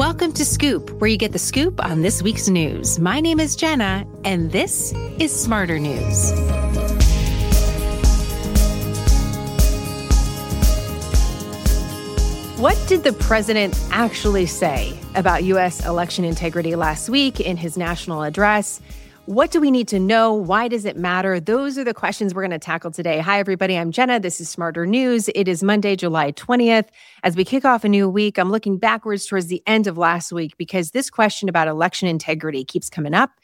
Welcome to Scoop, where you get the scoop on this week's news. My name is Jenna, and this is Smarter News. What did the president actually say about U.S. election integrity last week in his national address? What do we need to know? Why does it matter? Those are the questions we're going to tackle today. Hi, everybody. I'm Jenna. This is Smarter News. It is Monday, July 20th. As we kick off a new week, I'm looking backwards towards the end of last week because this question about election integrity keeps coming up.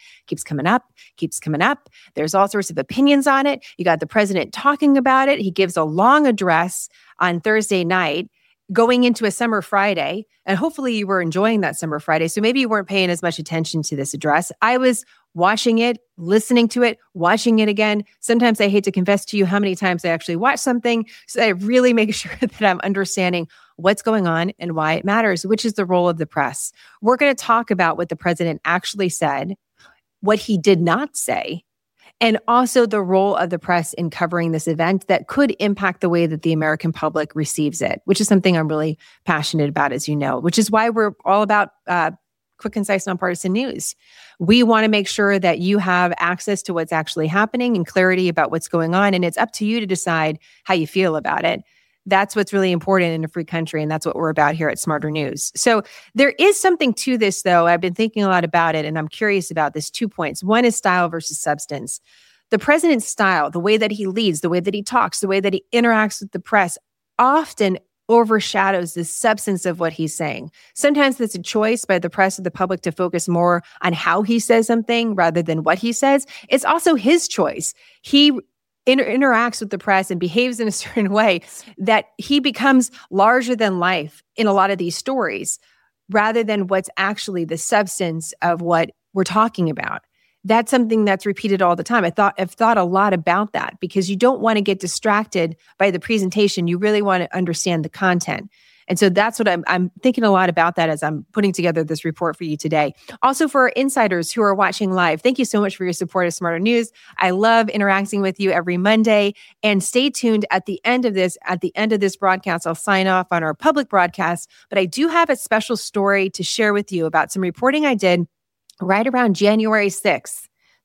There's all sorts of opinions on it. You got the president talking about it. He gives a long address on Thursday night, going into a summer Friday, and hopefully you were enjoying that summer Friday. So maybe you weren't paying as much attention to this address. I was watching it, listening to it, watching it again. Sometimes I hate to confess to you how many times I actually watch something, so I really make sure that I'm understanding what's going on and why it matters, which is the role of the press. We're going to talk about what the president actually said, what he did not say, and also the role of the press in covering this event that could impact the way that the American public receives it, which is something I'm really passionate about, as you know, which is why we're all about quick, concise, nonpartisan news. We want to make sure that you have access to what's actually happening and clarity about what's going on, and it's up to you to decide how you feel about it. That's what's really important in a free country, and that's what we're about here at Smarter News. So there is something to this, though. I've been thinking a lot about it, and I'm curious about this. 2 points. One is style versus substance. The president's style, the way that he leads, the way that he talks, the way that he interacts with the press, often overshadows the substance of what he's saying. Sometimes that's a choice by the press or the public to focus more on how he says something rather than what he says. It's also his choice. He interacts with the press and behaves in a certain way that he becomes larger than life in a lot of these stories, rather than what's actually the substance of what we're talking about. That's something that's repeated all the time. I've thought a lot about that because you don't want to get distracted by the presentation. You really want to understand the content. And so that's what I'm thinking a lot about that as I'm putting together this report for you today. Also, for our insiders who are watching live, thank you so much for your support of Smarter News. I love interacting with you every Monday. And stay tuned at the end of this broadcast. I'll sign off on our public broadcast, but I do have a special story to share with you about some reporting I did right around January 6th,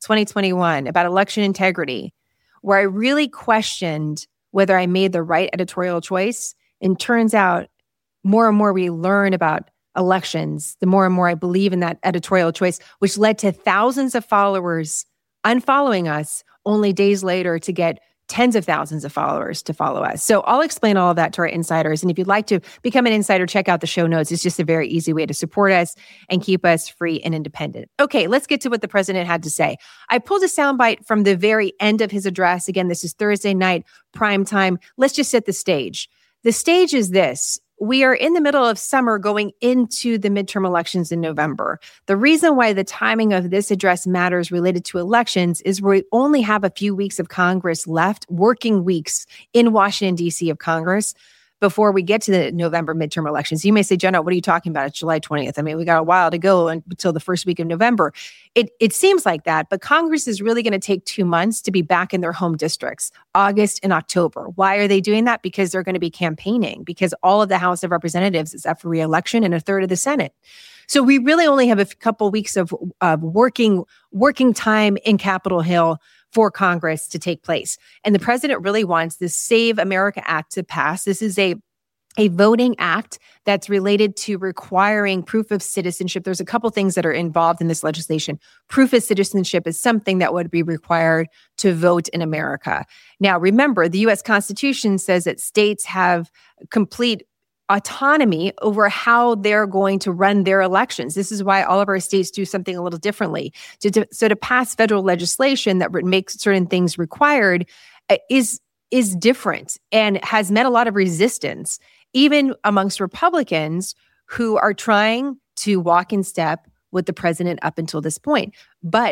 2021, about election integrity, where I really questioned whether I made the right editorial choice. And turns out, more and more we learn about elections, the more and more I believe in that editorial choice, which led to thousands of followers unfollowing us only days later to get tens of thousands of followers to follow us. So I'll explain all of that to our insiders. And if you'd like to become an insider, check out the show notes. It's just a very easy way to support us and keep us free and independent. Okay, let's get to what the president had to say. I pulled a soundbite from the very end of his address. Again, this is Thursday night, prime time. Let's just set the stage. The stage is this. We are in the middle of summer going into the midterm elections in November. The reason why the timing of this address matters related to elections is we only have a few weeks of Congress left, working weeks in Washington, D.C. of Congress, before we get to the November midterm elections. You may say, Jenna, what are you talking about? It's July 20th. I mean, we got a while to go until the first week of November. It seems like that, but Congress is really going to take 2 months to be back in their home districts, August and October. Why are they doing that? Because they're going to be campaigning, because all of the House of Representatives is up for re-election and a third of the Senate. So we really only have a couple weeks of working time in Capitol Hill for Congress to take place. And the president really wants this Save America Act to pass. This is a voting act that's related to requiring proof of citizenship. There's a couple things that are involved in this legislation. Proof of citizenship is something that would be required to vote in America. Now, remember, the U.S. Constitution says that states have complete autonomy over how they're going to run their elections. This is why all of our states do something a little differently. So to pass federal legislation that makes certain things required is different and has met a lot of resistance, even amongst Republicans who are trying to walk in step with the president up until this point. But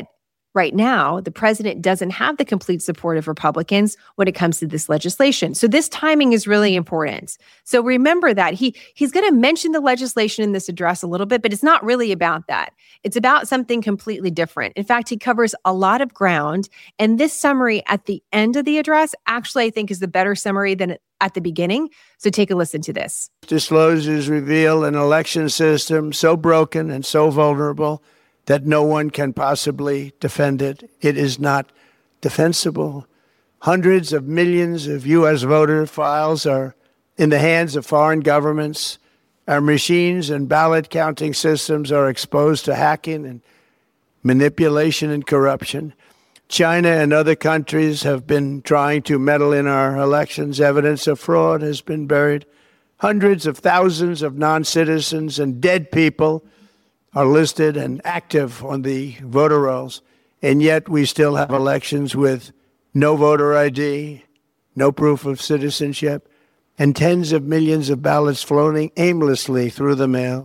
right now, the president doesn't have the complete support of Republicans when it comes to this legislation. So this timing is really important. So remember that he's going to mention the legislation in this address a little bit, but it's not really about that. It's about something completely different. In fact, he covers a lot of ground. And this summary at the end of the address, actually, I think is the better summary than at the beginning. So take a listen to this. Disclosures reveal an election system so broken and so vulnerable that no one can possibly defend it. It is not defensible. Hundreds of millions of U.S. voter files are in the hands of foreign governments. Our machines and ballot counting systems are exposed to hacking and manipulation and corruption. China and other countries have been trying to meddle in our elections. Evidence of fraud has been buried. Hundreds of thousands of non-citizens and dead people are listed and active on the voter rolls, and yet we still have elections with no voter ID, no proof of citizenship, and tens of millions of ballots floating aimlessly through the mail.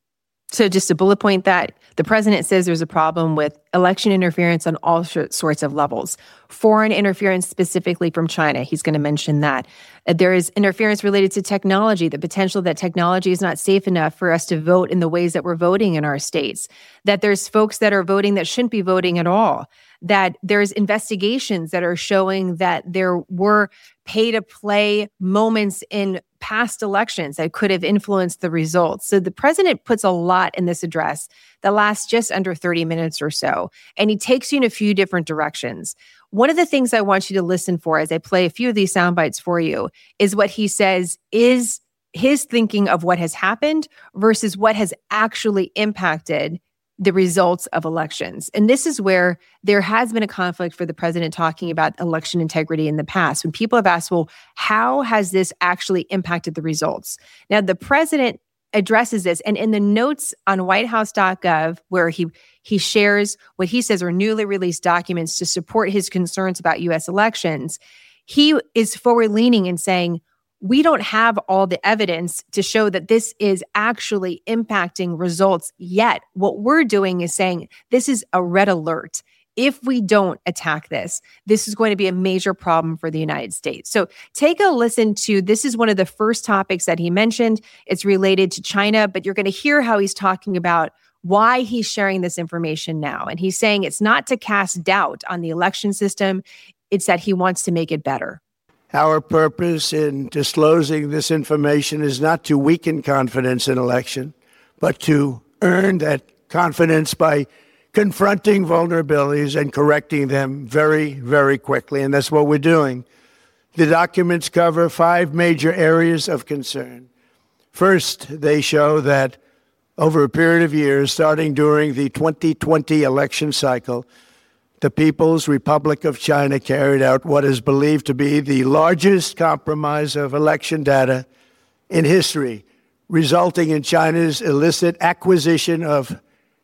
So just to bullet point that, the president says there's a problem with election interference on all sorts of levels. Foreign interference specifically from China, he's going to mention that. There is interference related to technology, the potential that technology is not safe enough for us to vote in the ways that we're voting in our states, that there's folks that are voting that shouldn't be voting at all, that there's investigations that are showing that there were pay-to-play moments in past elections that could have influenced the results. So the president puts a lot in this address that lasts just under 30 minutes or so, and he takes you in a few different directions. One of the things I want you to listen for as I play a few of these sound bites for you is what he says is his thinking of what has happened versus what has actually impacted the results of elections. And this is where there has been a conflict for the president talking about election integrity in the past. When people have asked, well, how has this actually impacted the results? Now, the president addresses this, and in the notes on whitehouse.gov, where he shares what he says are newly released documents to support his concerns about U.S. elections, he is forward-leaning and saying, we don't have all the evidence to show that this is actually impacting results yet. What we're doing is saying this is a red alert. If we don't attack this, this is going to be a major problem for the United States. So take a listen to, this is one of the first topics that he mentioned. It's related to China, but you're going to hear how he's talking about why he's sharing this information now. And he's saying it's not to cast doubt on the election system. It's that he wants to make it better. Our purpose in disclosing this information is not to weaken confidence in election, but to earn that confidence by confronting vulnerabilities and correcting them very, very quickly. And that's what we're doing. The documents cover 5 major areas of concern. First, they show that over a period of years, starting during the 2020 election cycle, the People's Republic of China carried out what is believed to be the largest compromise of election data in history, resulting in China's illicit acquisition of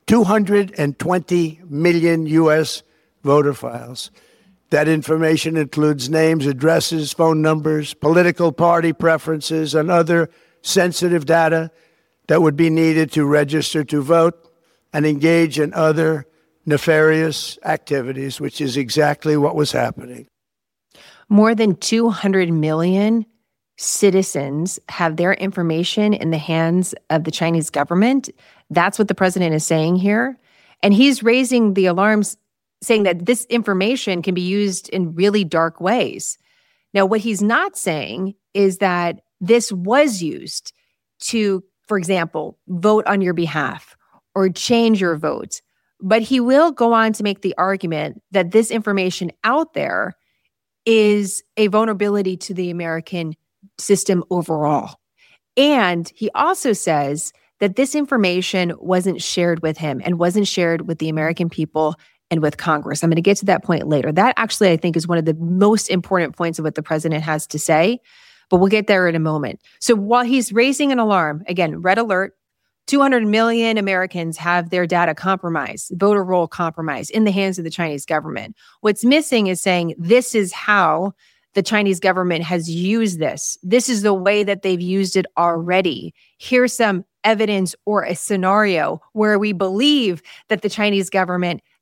220 million U.S. voter files. That information includes names, addresses, phone numbers, political party preferences, and other sensitive data that would be needed to register to vote and engage in other nefarious activities, which is exactly what was happening. More than 200 million citizens have their information in the hands of the Chinese government. That's what the president is saying here. And he's raising the alarms, saying that this information can be used in really dark ways. Now, what he's not saying is that this was used to, for example, vote on your behalf or change your vote. But he will go on to make the argument that this information out there is a vulnerability to the American system overall. And he also says that this information wasn't shared with him and wasn't shared with the American people and with Congress. I'm going to get to that point later. That actually, I think, is one of the most important points of what the president has to say, but we'll get there in a moment. So while he's raising an alarm, again, red alert, 200 million Americans have their data compromised, voter roll compromised in the hands of the Chinese government. What's missing is saying this is how the Chinese government has used this. This is the way that they've used it already. Here's some evidence or a scenario where we believe that the Chinese government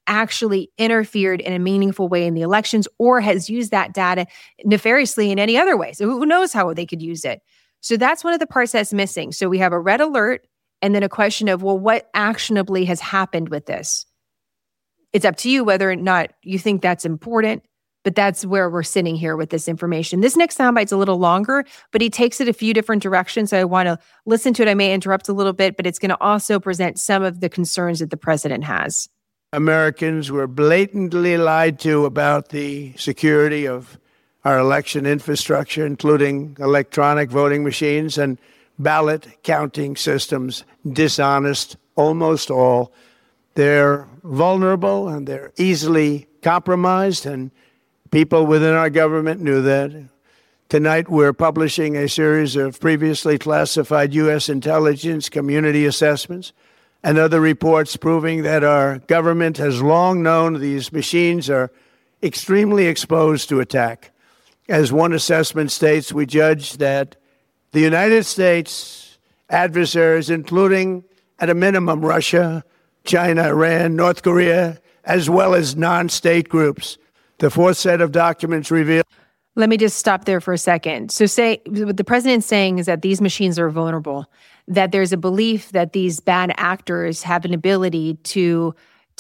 actually interfered in a meaningful way in the elections or has used that data nefariously in any other way. So who knows how they could use it? So that's one of the parts that's missing. So we have a red alert and then a question of, well, what actionably has happened with this? It's up to you whether or not you think that's important, but that's where we're sitting here with this information. This next soundbite's a little longer, but he takes it a few different directions. So I want to listen to it. I may interrupt a little bit, but it's going to also present some of the concerns that the president has. Americans were blatantly lied to about the security of our election infrastructure, including electronic voting machines and ballot counting systems, dishonest, almost all. They're vulnerable and they're easily compromised, and people within our government knew that. Tonight, we're publishing a series of previously classified U.S. intelligence community assessments and other reports proving that our government has long known these machines are extremely exposed to attack. As one assessment states, we judge that the United States adversaries, including at a minimum Russia, China, Iran, North Korea, as well as non-state groups. The fourth set of documents reveal. Let me just stop there for a second. So what the president's saying is that these machines are vulnerable, that there's a belief that these bad actors have an ability to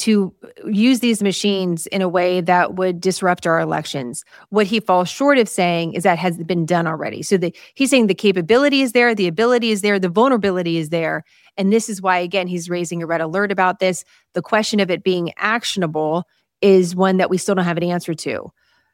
use these machines in a way that would disrupt our elections. What he falls short of saying is that has been done already. So he's saying the capability is there, the ability is there, the vulnerability is there. And this is why, again, he's raising a red alert about this. The question of it being actionable is one that we still don't have an answer to.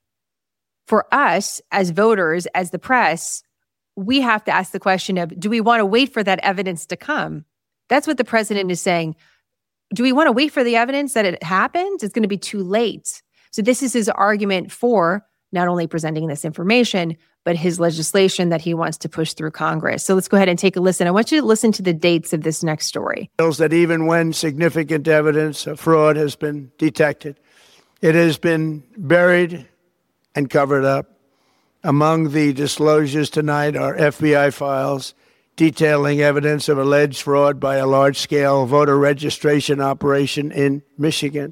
For us, as voters, as the press, we have to ask the question of, do we want to wait for that evidence to come? That's what the president is saying. Do we want to wait for the evidence that it happened? It's going to be too late. So this is his argument for not only presenting this information, but his legislation that he wants to push through Congress. So let's go ahead and take a listen. I want you to listen to the dates of this next story. That even when significant evidence of fraud has been detected, it has been buried and covered up. Among the disclosures tonight are FBI files detailing evidence of alleged fraud by a large-scale voter registration operation in Michigan.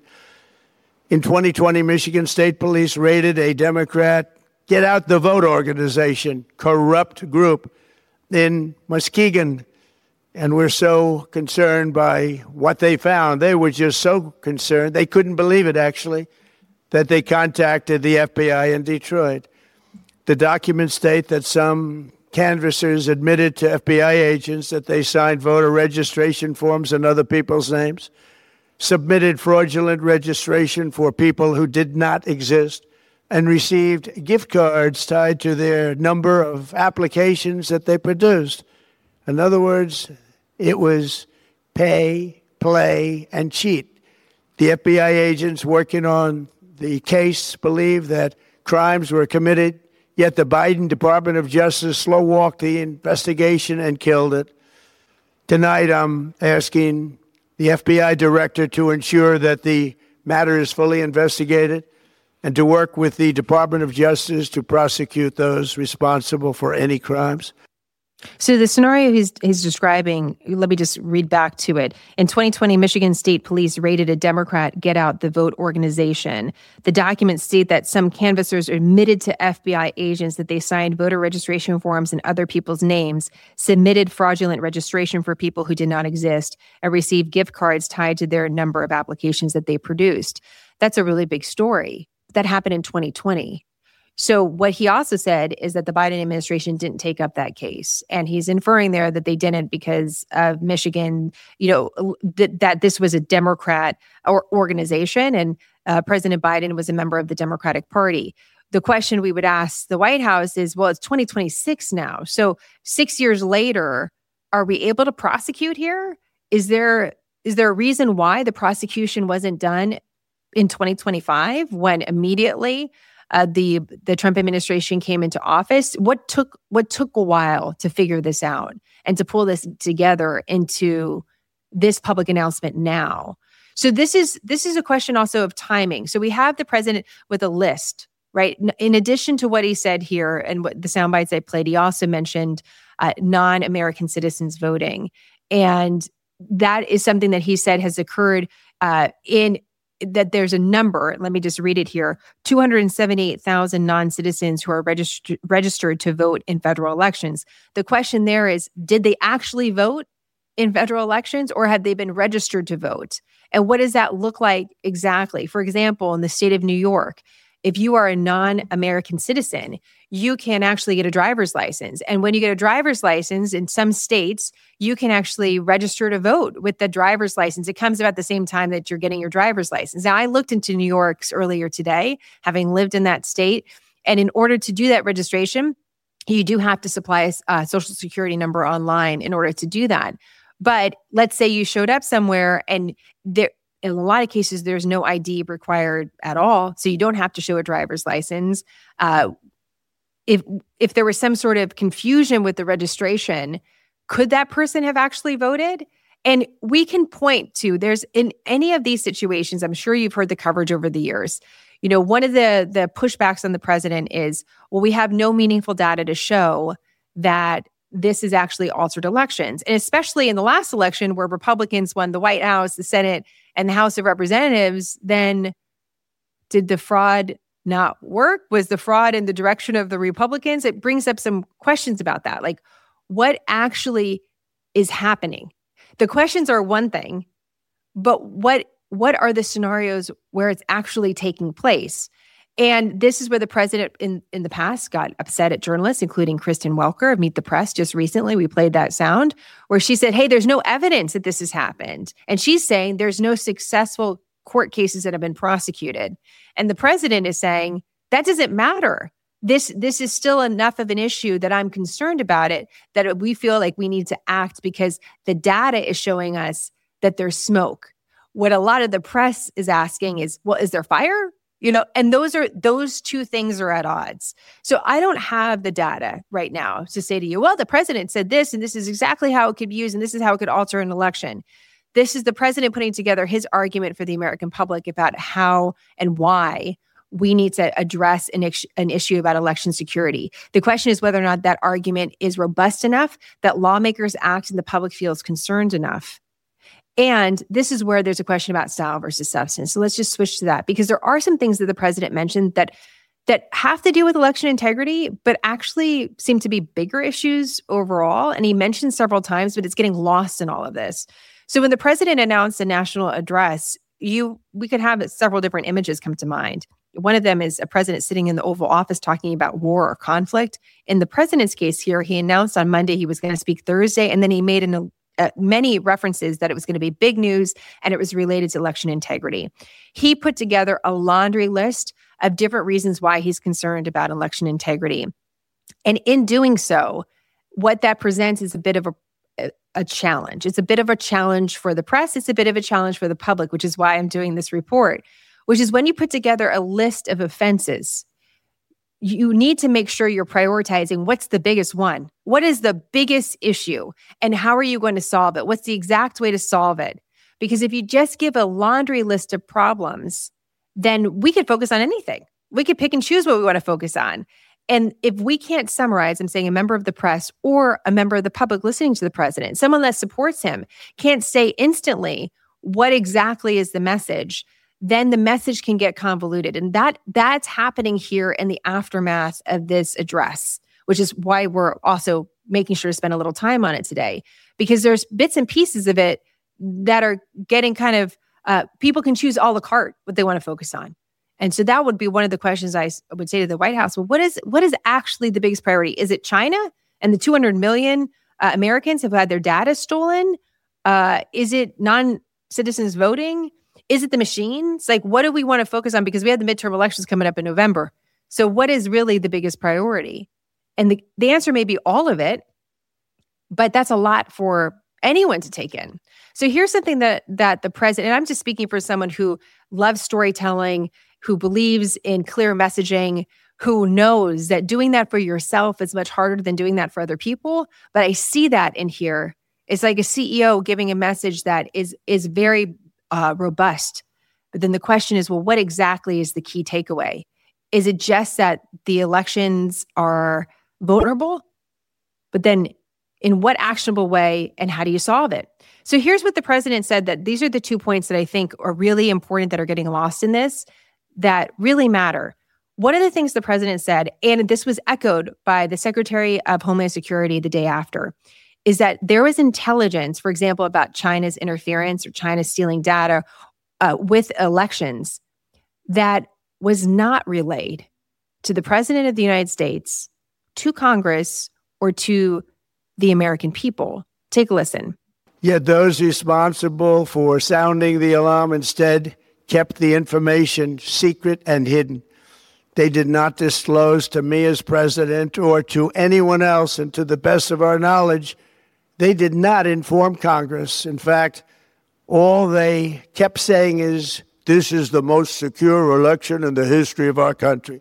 In 2020, Michigan State Police raided a Democrat Get Out the Vote organization, corrupt group in Muskegon. And we're so concerned by what they found. They were just so concerned, they couldn't believe it, actually, that they contacted the FBI in Detroit. The documents state that some canvassers admitted to FBI agents that they signed voter registration forms in other people's names, submitted fraudulent registration for people who did not exist, and received gift cards tied to their number of applications that they produced. In other words, it was pay, play, and cheat. The FBI agents working on the case believe that crimes were committed, yet the Biden Department of Justice slow-walked the investigation and killed it. Tonight, I'm asking the FBI director to ensure that the matter is fully investigated and to work with the Department of Justice to prosecute those responsible for any crimes. So the scenario he's describing, let me just read back to it. In 2020, Michigan State Police raided a Democrat Get Out the Vote organization. The documents state that some canvassers admitted to FBI agents that they signed voter registration forms in other people's names, submitted fraudulent registration for people who did not exist, and received gift cards tied to their number of applications that they produced. That's a really big story. That happened in 2020. So what he also said is that the Biden administration didn't take up that case. And he's inferring there that they didn't because of Michigan, that this was a Democrat organization and President Biden was a member of the Democratic Party. The question we would ask the White House is, well, it's 2026 now. So 6 years later, are we able to prosecute here? Is there a reason why the prosecution wasn't done in 2025 when immediately the Trump administration came into office? What took a while to figure this out and to pull this together into this public announcement now? So this is a question also of timing. So we have the president with a list, right? In addition to what he said here and what the sound bites I played, he also mentioned non-American citizens voting. And that is something that he said has occurred in that there's a number, let me just read it here, 278,000 non-citizens who are registered to vote in federal elections. The question there is, did they actually vote in federal elections, or have they been registered to vote? And what does that look like exactly? For example, in the state of New York, if you are a non-American citizen, you can actually get a driver's license. And when you get a driver's license in some states, you can actually register to vote with the driver's license. It comes about the same time that you're getting your driver's license. Now, I looked into New York's earlier today, having lived in that state. And in order to do that registration, you do have to supply a social security number online in order to do that. But let's say you showed up somewhere and there, in a lot of cases, there's no ID required at all. So you don't have to show a driver's license. If there was some sort of confusion with the registration, could that person have actually voted? And we can point to, there's in any of these situations, I'm sure you've heard the coverage over the years. You know, one of the pushbacks on the president is, well, we have no meaningful data to show that this is actually altered elections. And especially in the last election where Republicans won the White House, the Senate, and the House of Representatives, then did the fraud not work? Was the fraud in the direction of the Republicans? It brings up some questions about that. Like, what actually is happening? The questions are one thing, but what are the scenarios where it's actually taking place? And this is where the president in the past got upset at journalists, including Kristen Welker of Meet the Press just recently. We played that sound where she said, hey, there's no evidence that this has happened. And she's saying there's no successful court cases that have been prosecuted. And the president is saying that doesn't matter. This is still enough of an issue that I'm concerned about it, that we feel like we need to act because the data is showing us that there's smoke. What a lot of the press is asking is, well, is there fire? You know, and those two things are at odds. So I don't have the data right now to say to you, well, the president said this, and this is exactly how it could be used, and this is how it could alter an election. This is the president putting together his argument for the American public about how and why we need to address an issue about election security. The question is whether or not that argument is robust enough that lawmakers act and the public feels concerned enough. And this is where there's a question about style versus substance. So let's just switch to that, because there are some things that the president mentioned that have to do with election integrity, but actually seem to be bigger issues overall. And he mentioned several times, but it's getting lost in all of this. So when the president announced a national address, we could have several different images come to mind. One of them is a president sitting in the Oval Office talking about war or conflict. In the president's case here, he announced on Monday he was going to speak Thursday, and then he made many references that it was going to be big news and it was related to election integrity. He put together a laundry list of different reasons why he's concerned about election integrity. And in doing so, what that presents is a bit of a challenge. It's a bit of a challenge for the press. It's a bit of a challenge for the public, which is why I'm doing this report, which is when you put together a list of offenses, you need to make sure you're prioritizing what's the biggest one. What is the biggest issue? And how are you going to solve it? What's the exact way to solve it? Because if you just give a laundry list of problems, then we could focus on anything. We could pick and choose what we want to focus on. And if we can't summarize, I'm saying a member of the press or a member of the public listening to the president, someone that supports him, can't say instantly what exactly is the message, then the message can get convoluted. And that's happening here in the aftermath of this address, which is why we're also making sure to spend a little time on it today, because there's bits and pieces of it that are getting kind of, people can choose a la carte what they want to focus on. And so that would be one of the questions I would say to the White House. Well, what is actually the biggest priority? Is it China and the 200 million Americans have had their data stolen? Is it non-citizens voting? Is it the machines? Like, what do we want to focus on? Because we have the midterm elections coming up in November. So what is really the biggest priority? And the answer may be all of it, but that's a lot for anyone to take in. So here's something that the president, and I'm just speaking for someone who loves storytelling, who believes in clear messaging, who knows that doing that for yourself is much harder than doing that for other people. But I see that in here. It's like a CEO giving a message that is very robust. But then the question is, well, what exactly is the key takeaway? Is it just that the elections are vulnerable? But then In what actionable way, and how do you solve it? So here's what the president said, that these are the 2 points that I think are really important that are getting lost in this, that really matter. One of the things the president said, and this was echoed by the Secretary of Homeland Security the day after, is that there was intelligence, for example, about China's interference or China stealing data with elections that was not relayed to the president of the United States, to Congress, or to the American people. Take a listen. Yet those responsible for sounding the alarm instead kept the information secret and hidden. They did not disclose to me as president or to anyone else, and to the best of our knowledge, they did not inform Congress. In fact, all they kept saying is, this is the most secure election in the history of our country.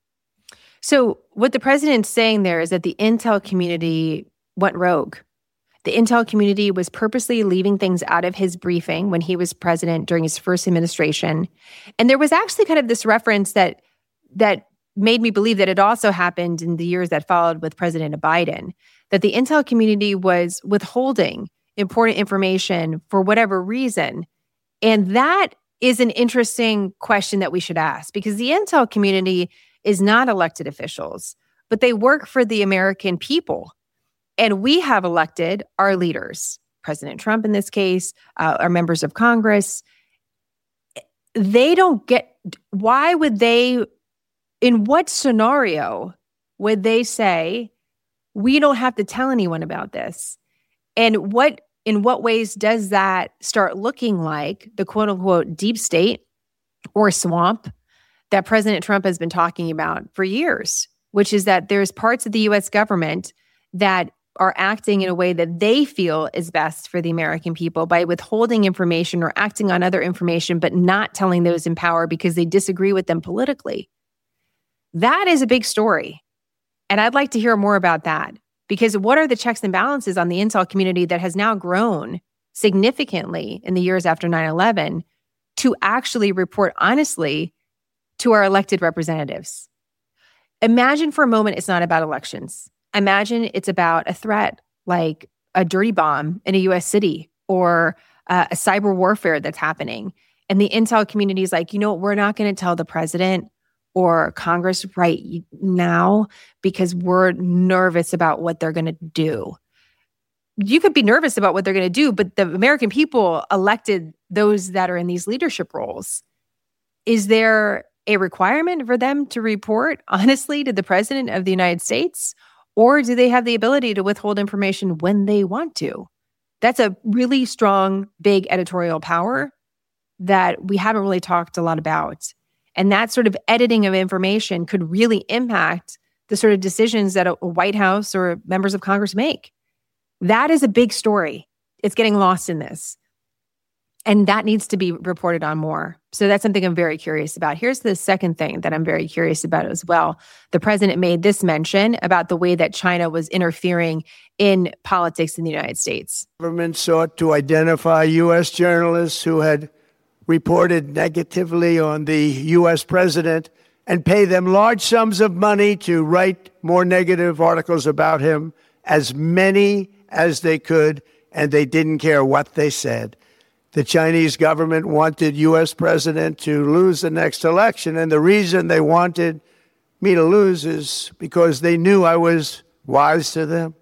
So what the president's saying there is that the intel community went rogue. The intel community was purposely leaving things out of his briefing when he was president during his first administration. And there was actually kind of this reference that made me believe that it also happened in the years that followed with President Biden, that the intel community was withholding important information for whatever reason. And that is an interesting question that we should ask, because the intel community is not elected officials, but they work for the American people. And we have elected our leaders, President Trump in this case, our members of Congress. They don't get, why would they, in what scenario would they say, we don't have to tell anyone about this? And in what ways does that start looking like the quote unquote deep state or swamp that President Trump has been talking about for years, which is that there's parts of the US government that are acting in a way that they feel is best for the American people by withholding information or acting on other information, but not telling those in power because they disagree with them politically. That is a big story. And I'd like to hear more about that, because what are the checks and balances on the intel community that has now grown significantly in the years after 9/11 to actually report honestly to our elected representatives? Imagine for a moment it's not about elections. Imagine it's about a threat like a dirty bomb in a U.S. city or a cyber warfare that's happening. And the intel community is like, we're not going to tell the president or Congress right now because we're nervous about what they're going to do. You could be nervous about what they're going to do, but the American people elected those that are in these leadership roles. Is there a requirement for them to report honestly to the president of the United States? Or do they have the ability to withhold information when they want to? That's a really strong, big editorial power that we haven't really talked a lot about. And that sort of editing of information could really impact the sort of decisions that a White House or members of Congress make. That is a big story. It's getting lost in this. And that needs to be reported on more. So that's something I'm very curious about. Here's the second thing that I'm very curious about as well. The president made this mention about the way that China was interfering in politics in the United States. Government sought to identify U.S. journalists who had reported negatively on the U.S. president and pay them large sums of money to write more negative articles about him, as many as they could, and they didn't care what they said. The Chinese government wanted U.S. president to lose the next election, and the reason they wanted me to lose is because they knew I was wise to them.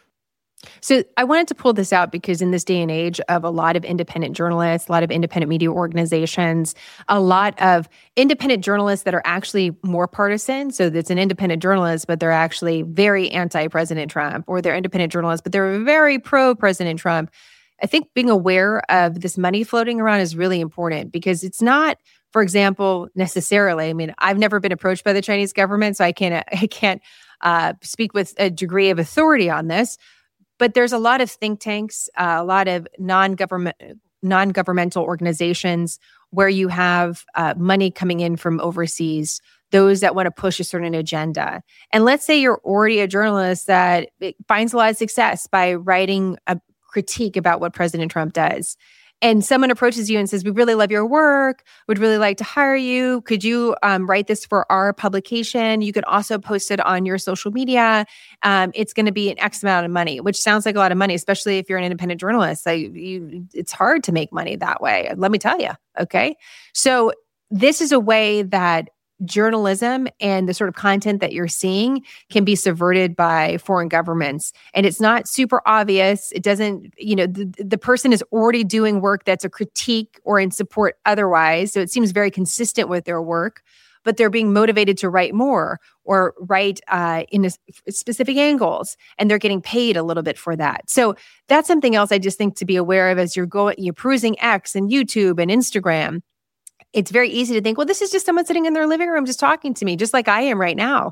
So I wanted to pull this out because in this day and age of a lot of independent journalists, a lot of independent media organizations, a lot of independent journalists that are actually more partisan. So it's an independent journalist, but they're actually very anti-President Trump, or they're independent journalists, but they're very pro-President Trump. I think being aware of this money floating around is really important, because it's not, for example, necessarily, I've never been approached by the Chinese government, so I can't speak with a degree of authority on this. But there's a lot of think tanks, a lot of non-governmental organizations where you have money coming in from overseas, those that want to push a certain agenda. And let's say you're already a journalist that finds a lot of success by writing a critique about what President Trump does. and someone approaches you and says, we really love your work, would really like to hire you. Could you write this for our publication? You could also post it on your social media. It's going to be an X amount of money, which sounds like a lot of money, especially if you're an independent journalist. It's hard to make money that way. Let me tell you. Okay. So this is a way that journalism and the sort of content that you're seeing can be subverted by foreign governments. And it's not super obvious. It doesn't, the person is already doing work that's a critique or in support otherwise. So it seems very consistent with their work, but they're being motivated to write more or write in specific angles, and they're getting paid a little bit for that. So that's something else I just think to be aware of as you're perusing X and YouTube and Instagram. It's very easy to think, well, this is just someone sitting in their living room just talking to me, just like I am right now.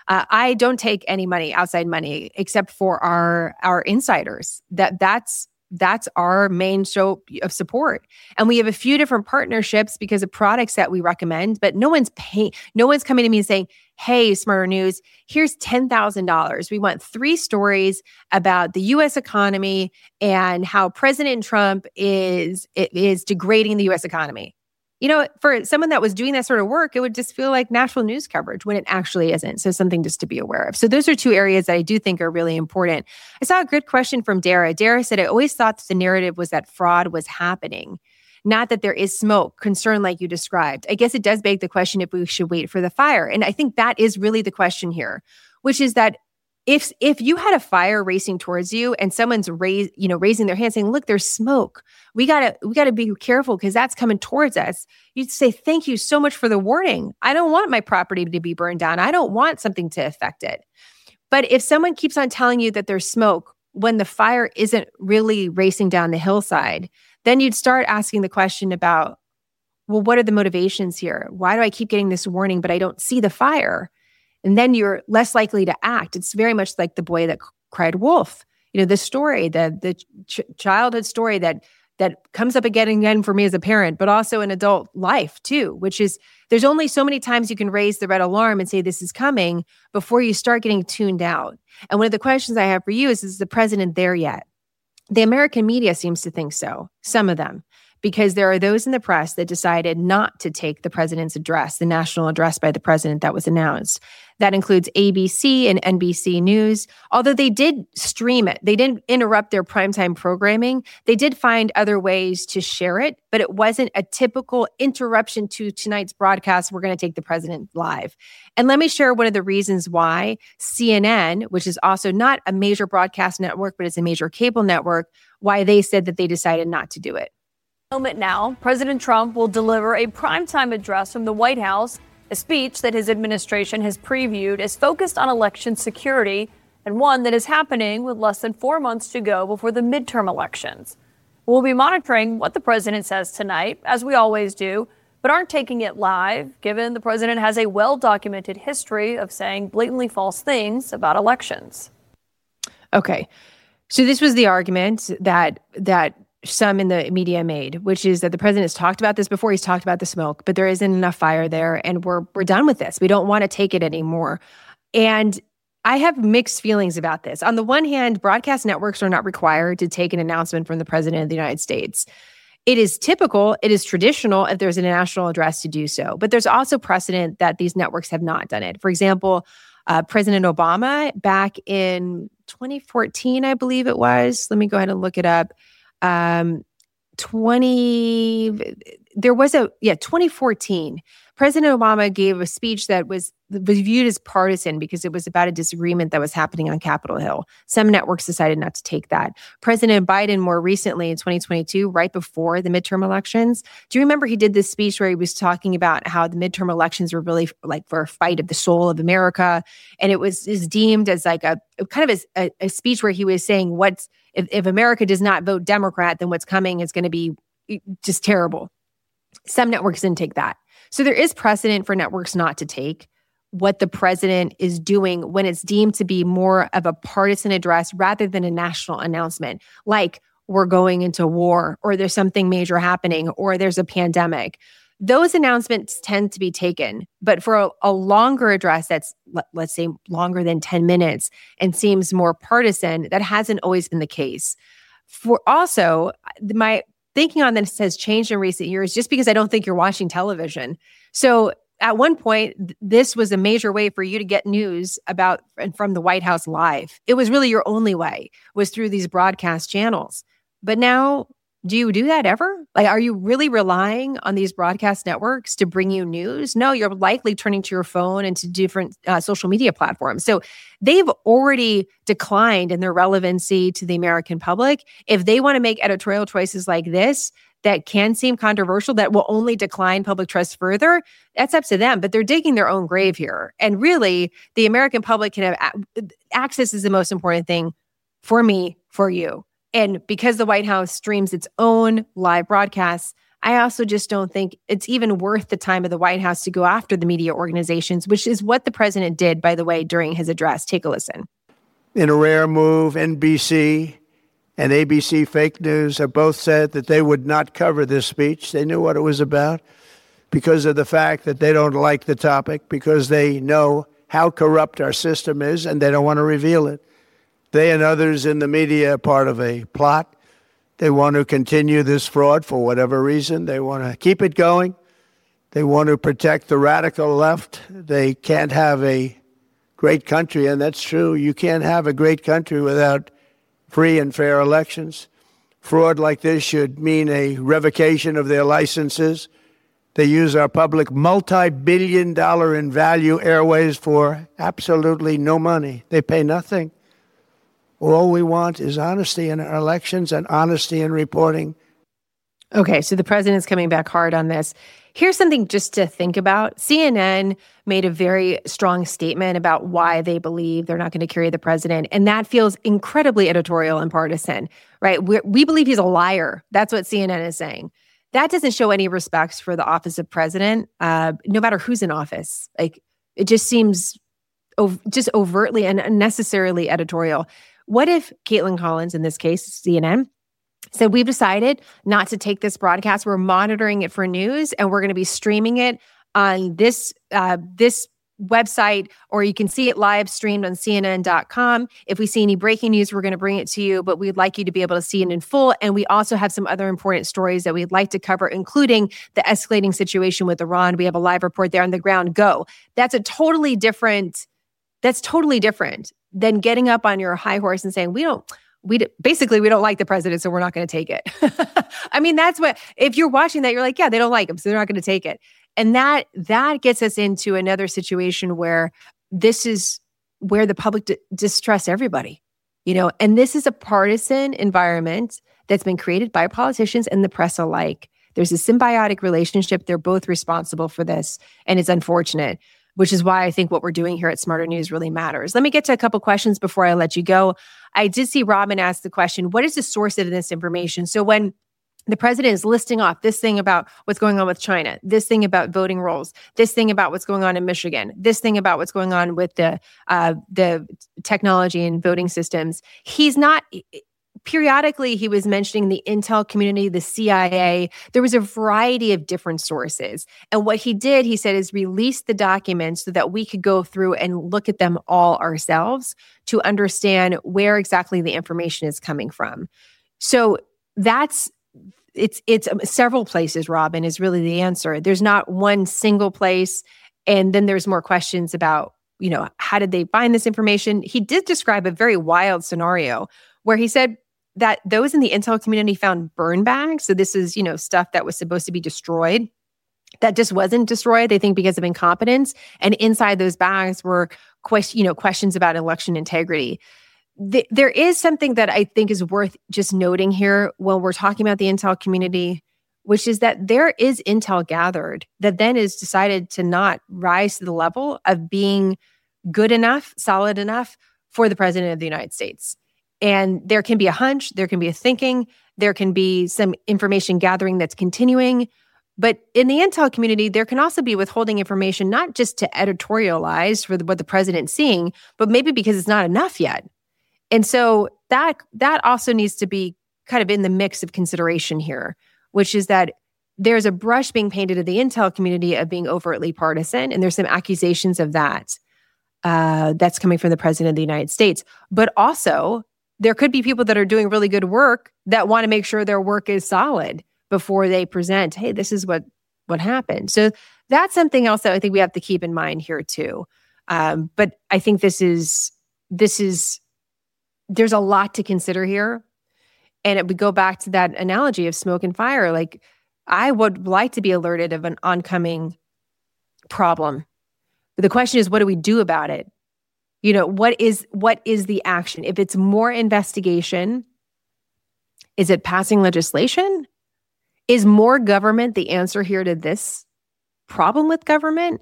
I don't take any money, outside money, except for our insiders. That's our main show of support. And we have a few different partnerships because of products that we recommend, but no one's coming to me and saying, hey, Smarter News, here's $10,000. We want 3 stories about the U.S. economy and how President Trump is degrading the U.S. economy. For someone that was doing that sort of work, it would just feel like national news coverage when it actually isn't. So something just to be aware of. So those are 2 areas that I do think are really important. I saw a good question from Dara. Dara said, I always thought that the narrative was that fraud was happening, not that there is smoke, concern like you described. I guess it does beg the question if we should wait for the fire. And I think that is really the question here, which is that if you had a fire racing towards you and someone's raising their hand saying, look, there's smoke, we gotta be careful because that's coming towards us. You'd say, thank you so much for the warning. I don't want my property to be burned down. I don't want something to affect it. But if someone keeps on telling you that there's smoke when the fire isn't really racing down the hillside, then you'd start asking the question about, well, what are the motivations here? Why do I keep getting this warning, but I don't see the fire? And then you're less likely to act. It's very much like the boy that cried wolf. The story, the childhood story that comes up again and again for me as a parent, but also in adult life too, which is there's only so many times you can raise the red alarm and say this is coming before you start getting tuned out. And one of the questions I have for you is the president there yet? The American media seems to think so, some of them, because there are those in the press that decided not to take the president's address, the national address by the president that was announced. That includes ABC and NBC News. Although they did stream it, they didn't interrupt their primetime programming. They did find other ways to share it, but it wasn't a typical interruption to tonight's broadcast. We're going to take the president live. And let me share one of the reasons why CNN, which is also not a major broadcast network, but it's a major cable network, why they said that they decided not to do it. Moment now, President Trump will deliver a primetime address from the White House. A speech that his administration has previewed is focused on election security and one that is happening with less than 4 months to go before the midterm elections. We'll be monitoring what the president says tonight, as we always do, but aren't taking it live, given the president has a well-documented history of saying blatantly false things about elections. Okay. So this was the argument that some in the media made, which is that the president has talked about this before. He's talked about the smoke, but there isn't enough fire there, and we're done with this. We don't want to take it anymore. And I have mixed feelings about this. On the one hand, broadcast networks are not required to take an announcement from the president of the United States. It is typical, it is traditional if there's a national address to do so. But there's also precedent that these networks have not done it. For example, President Obama back in 2014, I believe it was. Let me go ahead and look it up. 2014, President Obama gave a speech that was viewed as partisan because it was about a disagreement that was happening on Capitol Hill. Some networks decided not to take that. President Biden, more recently in 2022, right before the midterm elections, do you remember he did this speech where he was talking about how the midterm elections were really like for a fight of the soul of America? And it was deemed as like a kind of a speech where he was saying if America does not vote Democrat, then what's coming is going to be just terrible. Some networks didn't take that. So there is precedent for networks not to take what the president is doing when it's deemed to be more of a partisan address rather than a national announcement, like we're going into war or there's something major happening or there's a pandemic. Those announcements tend to be taken, but for a longer address that's, let's say, longer than 10 minutes and seems more partisan, that hasn't always been the case. For also, thinking on this has changed in recent years just because I don't think you're watching television. So at one point, this was a major way for you to get news about and from the White House live. It was really your only way, was through these broadcast channels. But now, do you do that ever? Like, are you really relying on these broadcast networks to bring you news? No, you're likely turning to your phone and to different social media platforms. So they've already declined in their relevancy to the American public. If they want to make editorial choices like this that can seem controversial, that will only decline public trust further, that's up to them. But they're digging their own grave here. And really, the American public can have access is the most important thing for me, for you. And because the White House streams its own live broadcasts, I also just don't think it's even worth the time of the White House to go after the media organizations, which is what the president did, by the way, during his address. Take a listen. In a rare move, NBC and ABC Fake News have both said that they would not cover this speech. They knew what it was about because of the fact that they don't like the topic, because they know how corrupt our system is and they don't want to reveal it. They and others in the media are part of a plot. They want to continue this fraud for whatever reason. They want to keep it going. They want to protect the radical left. They can't have a great country, and that's true. You can't have a great country without free and fair elections. Fraud like this should mean a revocation of their licenses. They use our public multi-billion-dollar in value airways for absolutely no money. They pay nothing. All we want is honesty in our elections and honesty in reporting. Okay, so the president's coming back hard on this. Here's something just to think about. CNN made a very strong statement about why they believe they're not going to carry the president, and that feels incredibly editorial and partisan, right? We believe he's a liar. That's what CNN is saying. That doesn't show any respect for the office of president, no matter who's in office. Like, it just seems just overtly and unnecessarily editorial. What if Caitlin Collins, in this case, CNN, said, we've decided not to take this broadcast. We're monitoring it for news, and we're going to be streaming it on this website, or you can see it live streamed on CNN.com. If we see any breaking news, we're going to bring it to you, but we'd like you to be able to see it in full. And we also have some other important stories that we'd like to cover, including the escalating situation with Iran. We have a live report there on the ground. Go. That's totally different than getting up on your high horse and saying, we don't like the president, so we're not going to take it. I mean, that's what, if you're watching that, you're like, yeah, they don't like him, so they're not going to take it. And that gets us into another situation where this is where the public distrusts everybody, and this is a partisan environment that's been created by politicians and the press alike. There's a symbiotic relationship. They're both responsible for this, and it's unfortunate, which is why I think what we're doing here at Smarter News really matters. Let me get to a couple questions before I let you go. I did see Robin ask the question, what is the source of this information? So when the president is listing off this thing about what's going on with China, this thing about voting rolls, this thing about what's going on in Michigan, this thing about what's going on with the technology and voting systems, he's not... Periodically, he was mentioning the intel community, the CIA. There was a variety of different sources. And what he did, he said, is release the documents so that we could go through and look at them all ourselves to understand where exactly the information is coming from. So it's several places, Robin, is really the answer. There's not one single place. And then there's more questions about, how did they find this information? He did describe a very wild scenario where he said that those in the intel community found burn bags. So this is, stuff that was supposed to be destroyed that just wasn't destroyed, they think, because of incompetence. And inside those bags were questions about election integrity. There is something that I think is worth just noting here when we're talking about the intel community, which is that there is intel gathered that then is decided to not rise to the level of being good enough, solid enough for the president of the United States. And there can be a hunch, there can be a thinking, there can be some information gathering that's continuing. But in the intel community, there can also be withholding information, not just to editorialize for what the president's seeing, but maybe because it's not enough yet. And so that also needs to be kind of in the mix of consideration here, which is that there's a brush being painted at the intel community of being overtly partisan, and there's some accusations of that that's coming from the president of the United States. But also, there could be people that are doing really good work that want to make sure their work is solid. before they present, hey, this is what happened. So that's something else that I think we have to keep in mind here too. But I think there's a lot to consider here. And it would go back to that analogy of smoke and fire. Like, I would like to be alerted of an oncoming problem. But the question is, what do we do about it? What is the action? If it's more investigation, is it passing legislation? Is more government the answer here to this problem with government?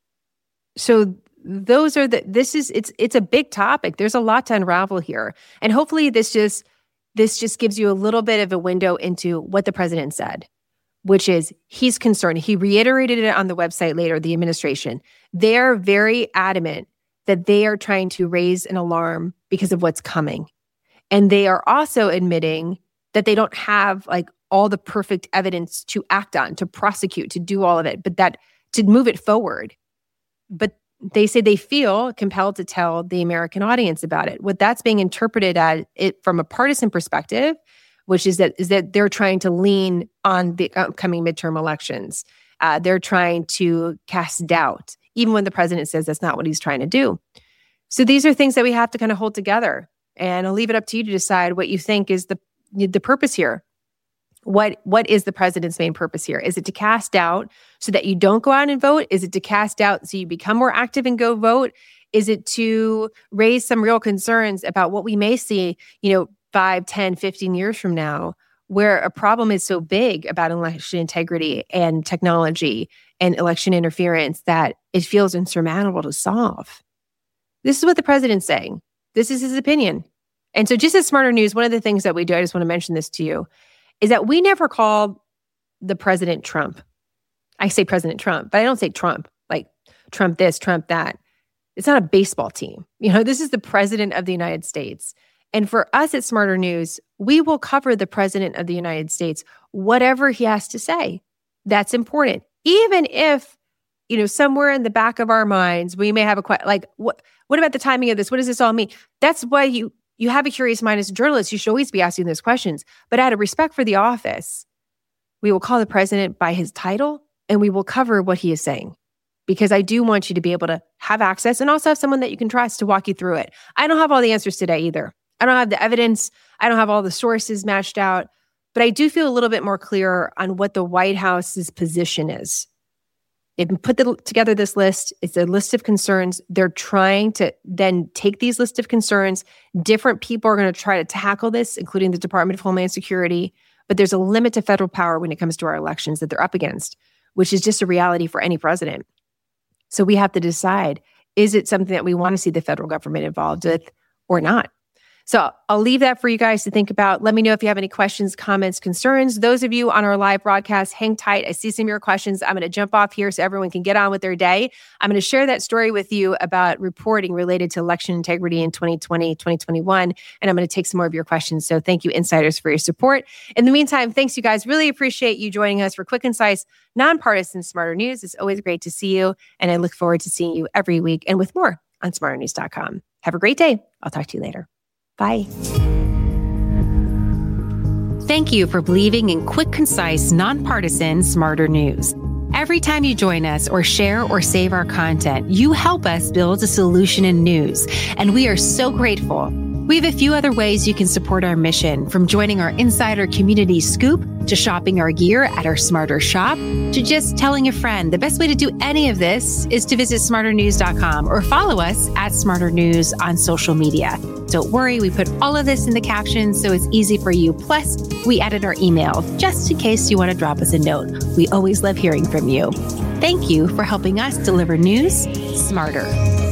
So those are it's a big topic. There's a lot to unravel here. And hopefully this just gives you a little bit of a window into what the president said, which is he's concerned. He reiterated it on the website later, the administration. They're very adamant that they are trying to raise an alarm because of what's coming. And they are also admitting that they don't have like all the perfect evidence to act on, to prosecute, to do all of it, but that to move it forward. But they say they feel compelled to tell the American audience about it. What that's being interpreted as it from a partisan perspective, which is that they're trying to lean on the upcoming midterm elections. They're trying to cast doubt, even when the president says that's not what he's trying to do. So these are things that we have to kind of hold together. And I'll leave it up to you to decide what you think is the purpose here. What is the president's main purpose here? Is it to cast doubt so that you don't go out and vote? Is it to cast doubt so you become more active and go vote? Is it to raise some real concerns about what we may see, 5, 10, 15 years from now, where a problem is so big about election integrity and technology and election interference that it feels insurmountable to solve? This is what the president's saying. This is his opinion. And so just as Smarter News, one of the things that we do, I just want to mention this to you, is that we never call the president Trump. I say President Trump, but I don't say Trump, like Trump this, Trump that. It's not a baseball team. This is the president of the United States. And for us at Smarter News, we will cover the president of the United States, whatever he has to say. That's important. Even if, somewhere in the back of our minds, we may have a question, like, what about the timing of this? What does this all mean? That's why you have a curious mind as a journalist. You should always be asking those questions. But out of respect for the office, we will call the president by his title and we will cover what he is saying. Because I do want you to be able to have access and also have someone that you can trust to walk you through it. I don't have all the answers today either. I don't have the evidence. I don't have all the sources matched out. But I do feel a little bit more clear on what the White House's position is. They've put together this list. It's a list of concerns. They're trying to then take these list of concerns. Different people are going to try to tackle this, including the Department of Homeland Security. But there's a limit to federal power when it comes to our elections that they're up against, which is just a reality for any president. So we have to decide, is it something that we want to see the federal government involved with or not? So I'll leave that for you guys to think about. Let me know if you have any questions, comments, concerns. Those of you on our live broadcast, hang tight. I see some of your questions. I'm going to jump off here so everyone can get on with their day. I'm going to share that story with you about reporting related to election integrity in 2020, 2021, and I'm going to take some more of your questions. So thank you, insiders, for your support. In the meantime, thanks, you guys. Really appreciate you joining us for quick, concise, nonpartisan Smarter News. It's always great to see you, and I look forward to seeing you every week and with more on smarternews.com. Have a great day. I'll talk to you later. Bye. Thank you for believing in quick, concise, nonpartisan Smarter News. Every time you join us or share or save our content, you help us build a solution in news, and we are so grateful. We have a few other ways you can support our mission, from joining our insider community Scoop, to shopping our gear at our Smarter Shop, to just telling a friend. The best way to do any of this is to visit smarternews.com or follow us at Smarter News on social media. Don't worry, we put all of this in the captions so it's easy for you. Plus, we added our email just in case you want to drop us a note. We always love hearing from you. Thank you for helping us deliver news smarter.